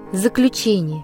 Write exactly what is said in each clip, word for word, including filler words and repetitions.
Заключение.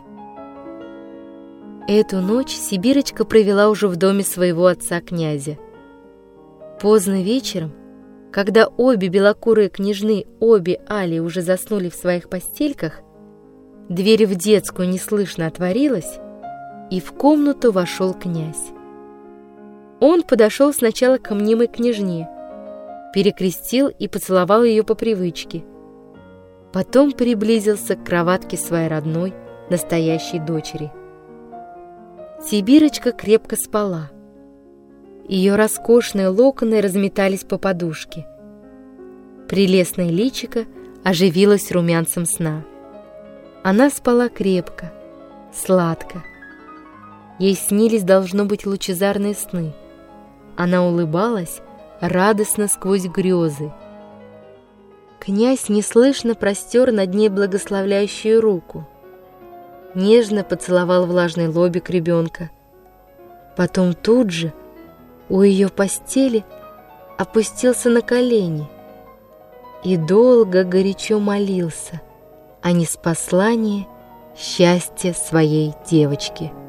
Эту ночь Сибирочка провела уже в доме своего отца-князя. Поздно вечером, когда обе белокурые княжны, обе Али уже заснули в своих постельках, дверь в детскую неслышно отворилась, и в комнату вошел князь. Он подошел сначала к мнимой княжне, перекрестил и поцеловал ее по привычке. Потом приблизился к кроватке своей родной, настоящей дочери. Сибирочка крепко спала. Ее роскошные локоны разметались по подушке. Прелестное личико оживилось румянцем сна. Она спала крепко, сладко. Ей снились, должно быть, лучезарные сны. Она улыбалась радостно сквозь грезы. Князь неслышно простер над ней благословляющую руку, нежно поцеловал влажный лобик ребенка. Потом тут же у ее постели опустился на колени и долго горячо молился о ниспослании счастья своей девочки.